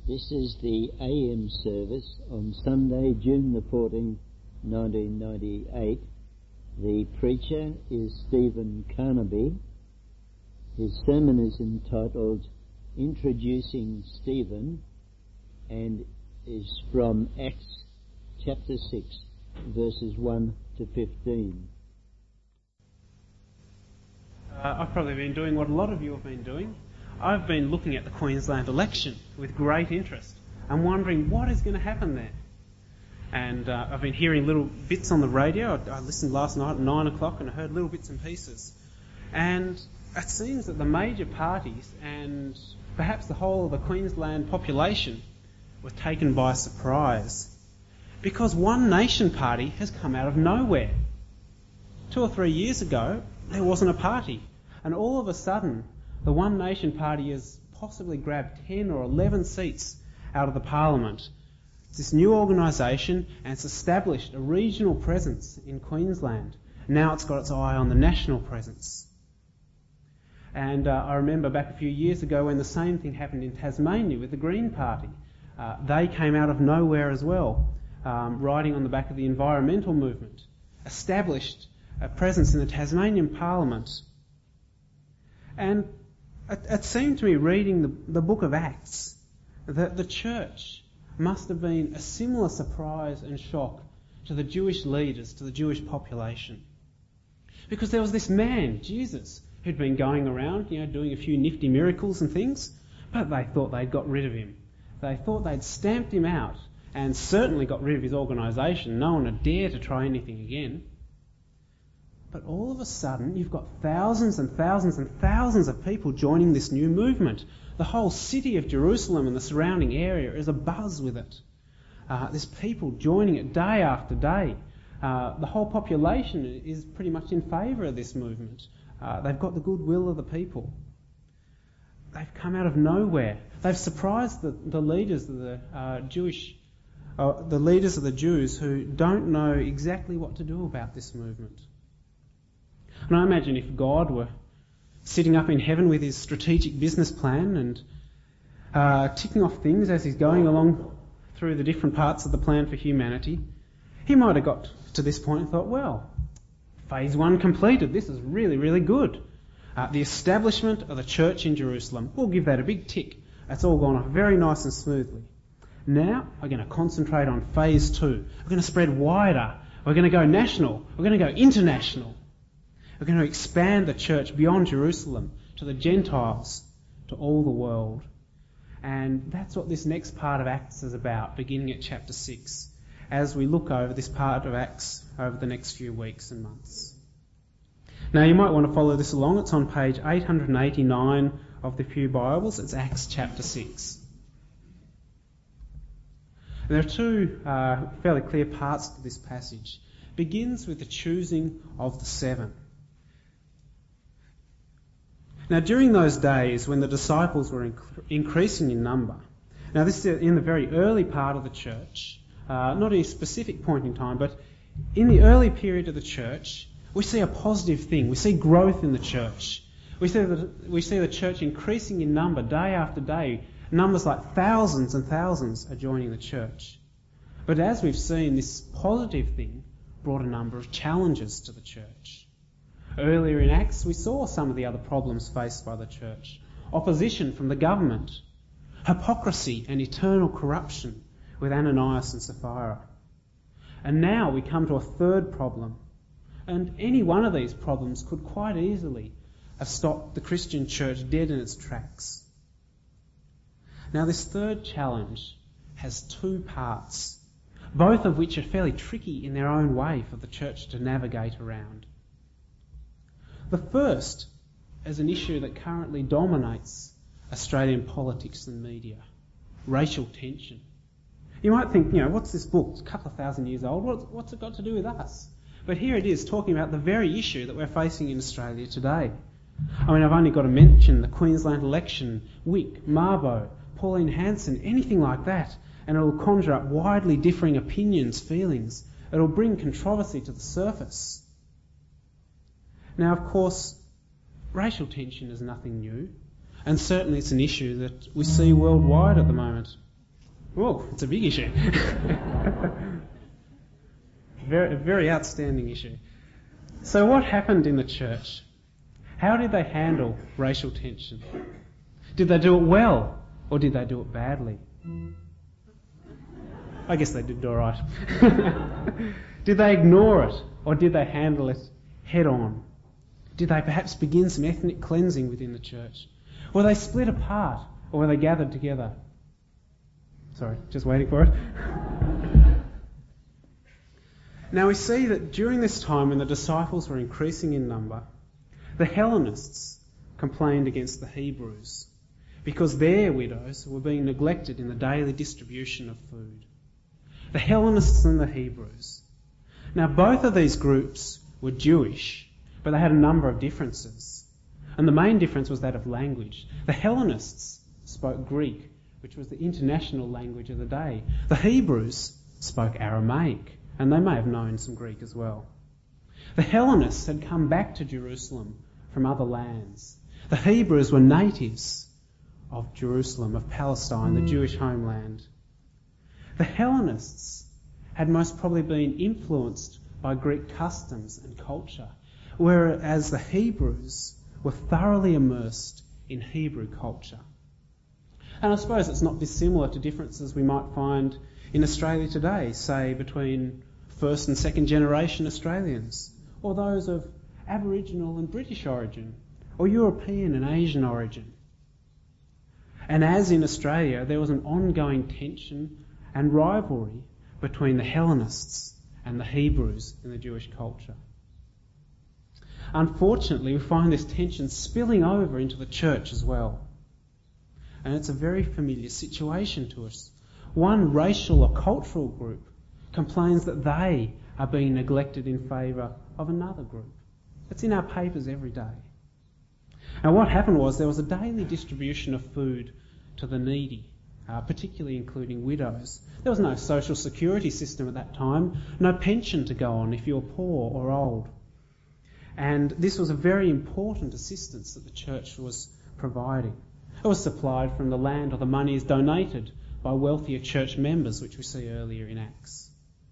This is the AM service on Sunday, June the 14th, 1998. The preacher is Stephen Carnaby. His sermon is entitled Introducing Stephen and is from Acts chapter 6, verses 1 to 15. I've probably been doing what a lot of you have been doing. I've been looking at the Queensland election with great interest and wondering what is going to happen there. And I've been hearing little bits on the radio. I listened last night at 9 o'clock and I heard little bits and pieces. And it seems that the major parties and perhaps the whole of the Queensland population were taken by surprise because One Nation Party has come out of nowhere. 2 or 3 years ago, there wasn't a party. And all of a sudden, the One Nation Party has possibly grabbed 10 or 11 seats out of the Parliament. It's this new organisation, and it's established a regional presence in Queensland. Now it's got its eye on the national presence. And I remember back a few years ago when the same thing happened in Tasmania with the Green Party. They came out of nowhere as well, riding on the back of the environmental movement, established a presence in the Tasmanian Parliament. And it seemed to me, reading the book of Acts, that the church must have been a similar surprise and shock to the Jewish leaders, to the Jewish population. Because there was this man, Jesus, who'd been going around, doing a few nifty miracles and things, but they thought they'd got rid of him. They thought they'd stamped him out and certainly got rid of his organisation. No one would dare to try anything again. But all of a sudden, you've got thousands and thousands and thousands of people joining this new movement. The whole city of Jerusalem and the surrounding area is abuzz with it. There's people joining it day after day. The whole population is pretty much in favour of this movement. They've got the goodwill of the people. They've come out of nowhere. They've surprised the leaders of the leaders of the Jews who don't know exactly what to do about this movement. And I imagine if God were sitting up in heaven with his strategic business plan and ticking off things as he's going along through the different parts of the plan for humanity, he might have got to this point and thought, well, phase 1 completed. This is really, really good. The establishment of the church in Jerusalem, we'll give that a big tick. That's all gone off very nice and smoothly. Now we're going to concentrate on phase 2. We're going to spread wider. We're going to go national. We're going to go international. We're going to expand the church beyond Jerusalem to the Gentiles, to all the world. And that's what this next part of Acts is about, beginning at chapter 6, as we look over this part of Acts over the next few weeks and months. Now you might want to follow this along. It's on page 889 of the Pew Bibles. It's Acts chapter 6. There are two fairly clear parts to this passage. It begins with the choosing of the 7. Now, during those days when the disciples were increasing in number, now this is in the very early part of the church, not a specific point in time, but in the early period of the church, we see a positive thing. We see growth in the church. We see the church increasing in number day after day. Numbers like thousands and thousands are joining the church. But as we've seen, this positive thing brought a number of challenges to the church. Earlier in Acts, we saw some of the other problems faced by the church. Opposition from the government, hypocrisy and eternal corruption with Ananias and Sapphira. And now we come to a third problem. And any one of these problems could quite easily have stopped the Christian church dead in its tracks. Now this third challenge has 2 parts, both of which are fairly tricky in their own way for the church to navigate around. The first is an issue that currently dominates Australian politics and media, racial tension. You might think, what's this book? It's a couple of thousand years old. What's it got to do with us? But here it is, talking about the very issue that we're facing in Australia today. I mean, I've only got to mention the Queensland election, Wick, Mabo, Pauline Hanson, anything like that, and it'll conjure up widely differing opinions, feelings. It'll bring controversy to the surface. Now, of course, racial tension is nothing new, and certainly it's an issue that we see worldwide at the moment. Oh, it's a big issue. Very, very outstanding issue. So what happened in the church? How did they handle racial tension? Did they do it well, or did they do it badly? I guess they did all right. Did they ignore it, or did they handle it head on? Did they perhaps begin some ethnic cleansing within the church? Were they split apart, or were they gathered together? Sorry, just waiting for it. Now we see that during this time when the disciples were increasing in number, the Hellenists complained against the Hebrews because their widows were being neglected in the daily distribution of food. The Hellenists and the Hebrews. Now both of these groups were Jewish, but they had a number of differences. And the main difference was that of language. The Hellenists spoke Greek, which was the international language of the day. The Hebrews spoke Aramaic, and they may have known some Greek as well. The Hellenists had come back to Jerusalem from other lands. The Hebrews were natives of Jerusalem, of Palestine, the Jewish homeland. The Hellenists had most probably been influenced by Greek customs and culture, whereas the Hebrews were thoroughly immersed in Hebrew culture. And I suppose it's not dissimilar to differences we might find in Australia today, say between first and second generation Australians, or those of Aboriginal and British origin, or European and Asian origin. And as in Australia, there was an ongoing tension and rivalry between the Hellenists and the Hebrews in the Jewish culture. Unfortunately, we find this tension spilling over into the church as well. And it's a very familiar situation to us. One racial or cultural group complains that they are being neglected in favour of another group. It's in our papers every day. And what happened was there was a daily distribution of food to the needy, particularly including widows. There was no social security system at that time, no pension to go on if you were poor or old. And this was a very important assistance that the church was providing. It was supplied from the land, or the money is donated by wealthier church members, which we see earlier in Acts.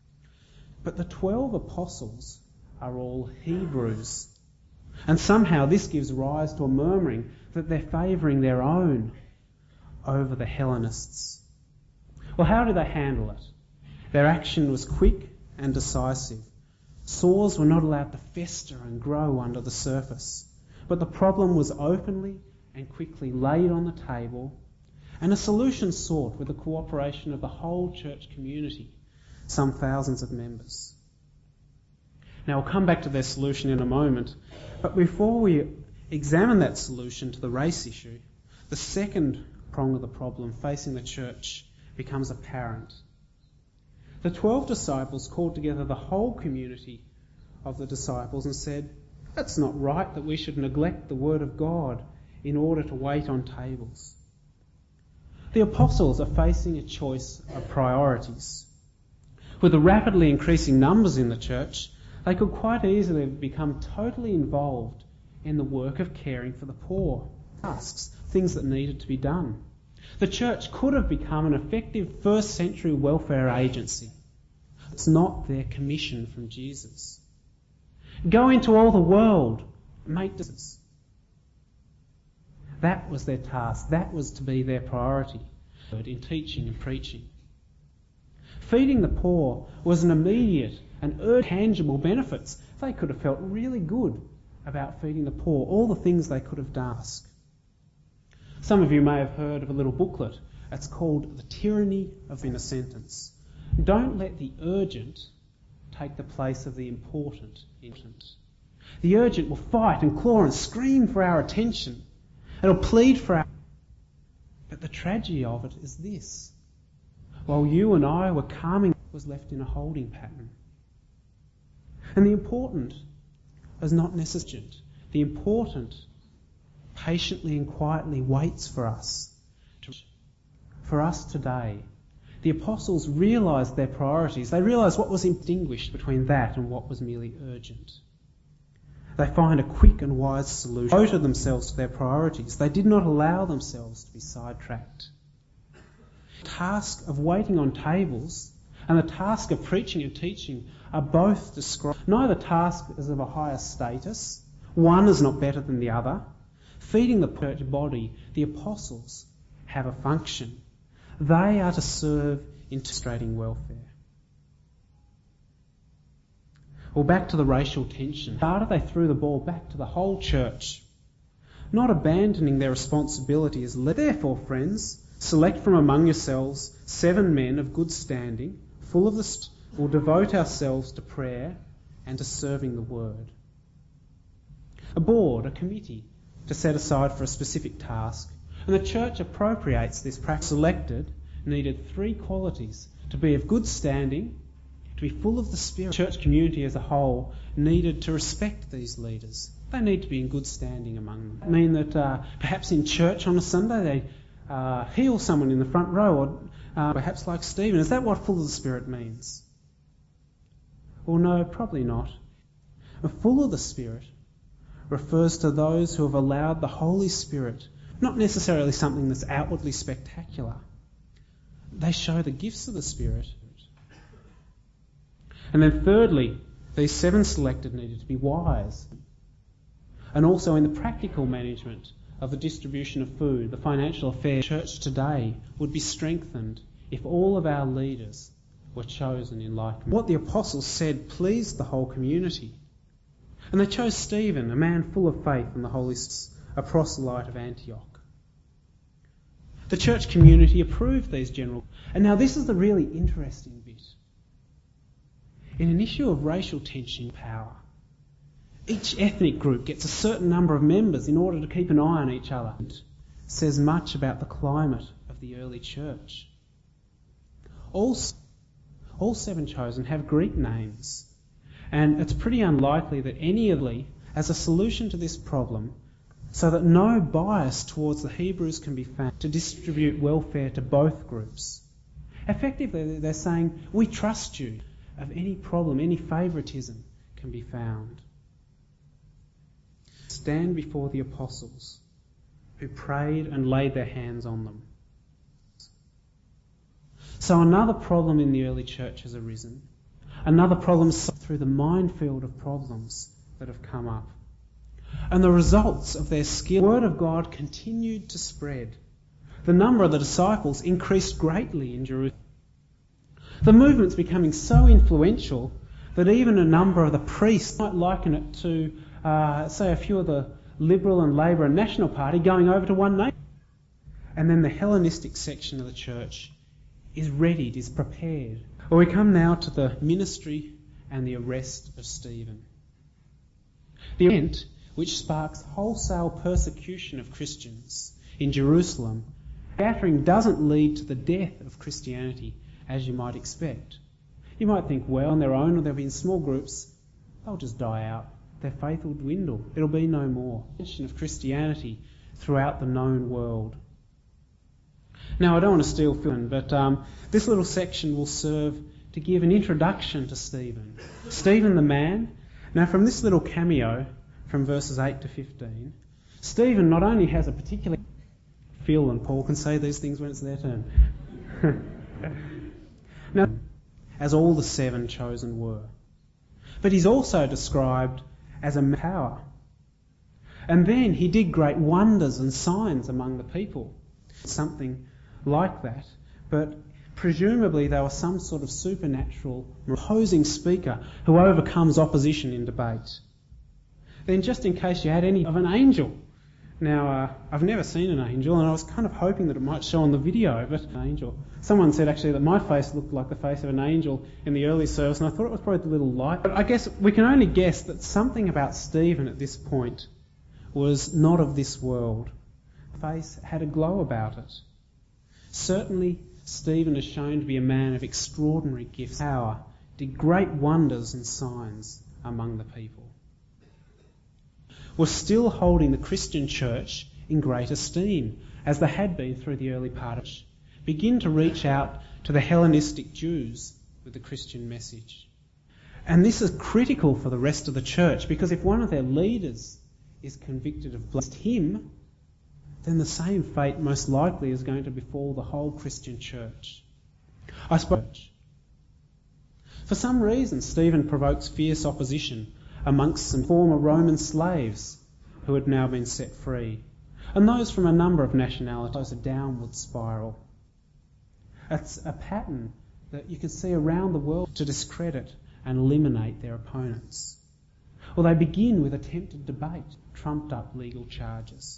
But the 12 apostles are all Hebrews. And somehow this gives rise to a murmuring that they're favouring their own over the Hellenists. Well, how did they handle it? Their action was quick and decisive. Sores were not allowed to fester and grow under the surface, but the problem was openly and quickly laid on the table, and a solution sought with the cooperation of the whole church community, some thousands of members. Now, we'll come back to their solution in a moment, but before we examine that solution to the race issue, the second prong of the problem facing the church becomes apparent. The 12 disciples called together the whole community of the disciples and said, "It's not right that we should neglect the word of God in order to wait on tables." The apostles are facing a choice of priorities. With the rapidly increasing numbers in the church, they could quite easily have become totally involved in the work of caring for the poor, tasks, things that needed to be done. The church could have become an effective first century welfare agency. It's not their commission from Jesus. Go into all the world, make disciples. That was their task. That was to be their priority in teaching and preaching. Feeding the poor was an immediate and tangible benefits. They could have felt really good about feeding the poor, all the things they could have asked. Some of you may have heard of a little booklet. It's called The Tyranny of Inner Sentence. Don't let the urgent take the place of the important. The urgent will fight and claw and scream for our attention. It'll plead for our... But the tragedy of it is this. While you and I were calming, it was left in a holding pattern. And the important is not necessary. The important patiently and quietly waits for us. For us today, the apostles realised their priorities. They realised what was distinguished between that and what was merely urgent. They find a quick and wise solution. They devoted themselves to their priorities. They did not allow themselves to be sidetracked. The task of waiting on tables and the task of preaching and teaching are both described. Neither task is of a higher status. One is not better than the other. Feeding the church body, the apostles have a function. They are to serve in demonstrating welfare. Well, back to the racial tension. They threw the ball back to the whole church, not abandoning their responsibility as leaders. Therefore, friends, select from among yourselves 7 men of good standing, full of the Spirit. Will devote ourselves to prayer and to serving the word. A board, a committee, to set aside for a specific task, and the church appropriates this practice. Selected needed 3 qualities: to be of good standing, to be full of the Spirit. The church community as a whole needed to respect these leaders. They need to be in good standing among them. I mean that perhaps in church on a Sunday they heal someone in the front row, or perhaps like Stephen. Is that what full of the Spirit means? Well, no, probably not. Full of the Spirit refers to those who have allowed the Holy Spirit, not necessarily something that's outwardly spectacular. They show the gifts of the Spirit. And then thirdly, these 7 selected needed to be wise. And also in the practical management of the distribution of food, the financial affairs. The church today would be strengthened if all of our leaders were chosen in like manner. What the apostles said pleased the whole community. And they chose Stephen, a man full of faith in the Holy Spirit, a proselyte of Antioch. The church community approved these general. And now this is the really interesting bit. In an issue of racial tension and power, each ethnic group gets a certain number of members in order to keep an eye on each other. It says much about the climate of the early church. All 7 chosen have Greek names, and it's pretty unlikely that any of them, as a solution to this problem, so that no bias towards the Hebrews can be found, to distribute welfare to both groups. Effectively, they're saying, we trust you. Of any problem, any favouritism can be found. Stand before the apostles who prayed and laid their hands on them. So another problem in the early church has arisen. Another problem through the minefield of problems that have come up. And the results of their skill, the word of God continued to spread. The number of the disciples increased greatly in Jerusalem. The movement's becoming so influential that even a number of the priests might liken it to, say, a few of the Liberal and Labour and National Party going over to one nation. And then the Hellenistic section of the church is readied, is prepared. Well, we come now to the ministry and the arrest of Stephen. The event which sparks wholesale persecution of Christians in Jerusalem, scattering doesn't lead to the death of Christianity as you might expect. You might think, well, on their own or they'll be in small groups, they'll just die out. Their faith will dwindle. It'll be no more. Mention of Christianity throughout the known world. Now, I don't want to steal film, but this little section will serve to give an introduction to Stephen. Stephen the man. Now, from this little cameo, from verses 8 to 15, Stephen not only has a particular... Phil and Paul can say these things when it's their turn. Now, as all the 7 chosen were. But he's also described as a power. And then he did great wonders and signs among the people. Something like that. But presumably they were some sort of supernatural, opposing speaker who overcomes opposition in debate. Then just in case you had any of an angel. Now, I've never seen an angel, and I was kind of hoping that it might show on the video, but an angel. Someone said actually that my face looked like the face of an angel in the early service, and I thought it was probably the little light. But I guess we can only guess that something about Stephen at this point was not of this world. His face had a glow about it. Certainly, Stephen is shown to be a man of extraordinary gifts, power, did great wonders and signs among the people. Was still holding the Christian church in great esteem, as they had been through the early part of it. Begin to reach out to the Hellenistic Jews with the Christian message. And this is critical for the rest of the church, because if one of their leaders is convicted of blasphemy, then the same fate most likely is going to befall the whole Christian church. I suppose. For some reason, Stephen provokes fierce opposition amongst some former Roman slaves who had now been set free, and those from a number of nationalities, a downward spiral. It's a pattern that you can see around the world to discredit and eliminate their opponents. Well, they begin with attempted debate, trumped up legal charges.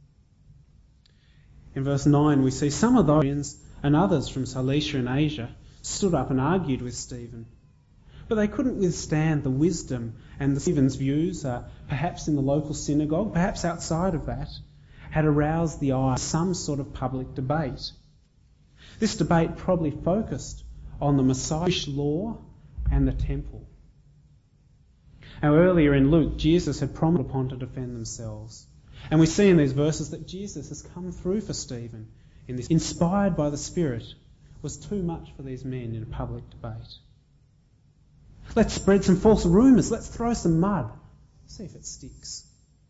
In verse 9 we see some of those and others from Cilicia and Asia stood up and argued with Stephen. But they couldn't withstand the wisdom and Stephen's views, perhaps in the local synagogue, perhaps outside of that, had aroused the ire of some sort of public debate. This debate probably focused on the Messiah's law and the temple. Now earlier in Luke, Jesus had promised upon to defend themselves. And we see in these verses that Jesus has come through for Stephen in this, inspired by the Spirit, was too much for these men in a public debate. Let's spread some false rumours. Let's throw some mud. See if it sticks.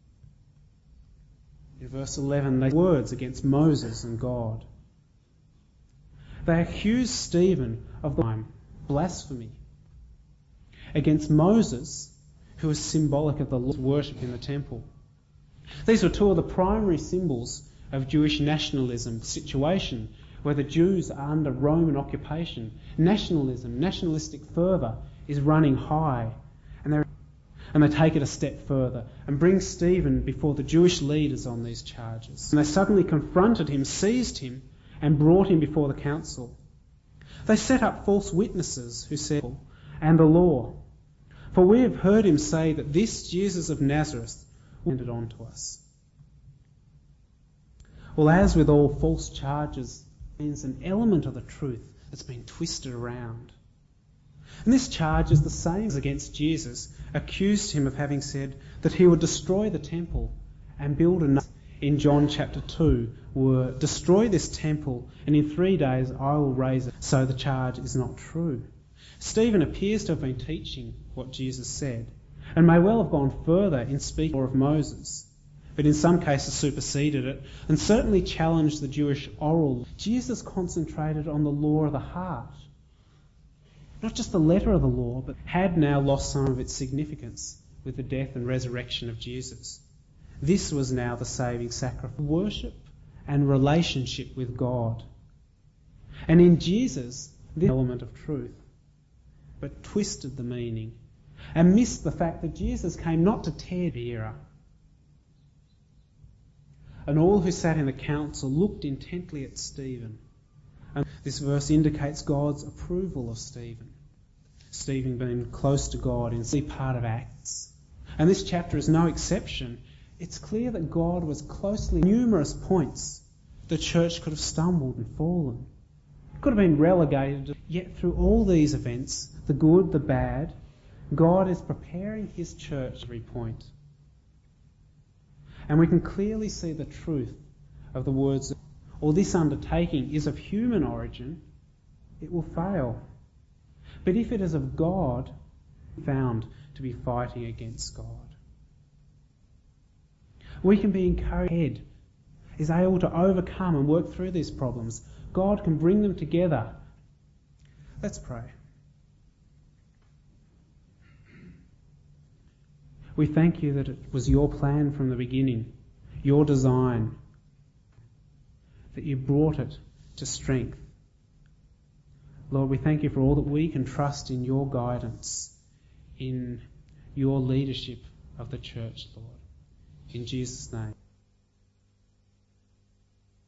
In verse 11, they words against Moses and God. They accuse Stephen of blasphemy against Moses, who was symbolic of the Lord's worship in the temple. These were two of the primary symbols of Jewish nationalism situation, where the Jews are under Roman occupation. Nationalism, nationalistic fervour is running high, and they take it a step further and bring Stephen before the Jewish leaders on these charges. And they suddenly confronted him, seized him, and brought him before the council. They set up false witnesses who said, "And the law, for we have heard him say that this Jesus of Nazareth handed on to us." Well, as with all false charges, there's an element of the truth that's been twisted around. And this charge is the same as against Jesus, accused him of having said that he would destroy the temple and build another. In John chapter 2, were destroy this temple and in 3 days I will raise it. So the charge is not true. Stephen appears to have been teaching what Jesus said, and may well have gone further in speaking of Moses, but in some cases superseded it, and certainly challenged the Jewish oral. Jesus concentrated on the law of the heart, not just the letter of the law, but had now lost some of its significance with the death and resurrection of Jesus. This was now the saving sacrifice, worship and relationship with God. And in Jesus, this element of truth, but twisted the meaning and missed the fact that Jesus came not to tear the era. And all who sat in the council looked intently at Stephen. And this verse indicates God's approval of Stephen. Stephen being close to God in the part of Acts. And this chapter is no exception. It's clear that God was closely at numerous points. The church could have stumbled and fallen. It could have been relegated. Yet through all these events, the good, the bad, God is preparing his church at every point. And we can clearly see the truth of the words, or this undertaking is of human origin, it will fail. But if it is of God, found to be fighting against God. We can be encouraged. Head is able to overcome and work through these problems. God can bring them together. Let's pray. We thank you that it was your plan from the beginning, your design, that you brought it to strength. Lord, we thank you for all that we can trust in your guidance, in your leadership of the church, Lord. In Jesus' name.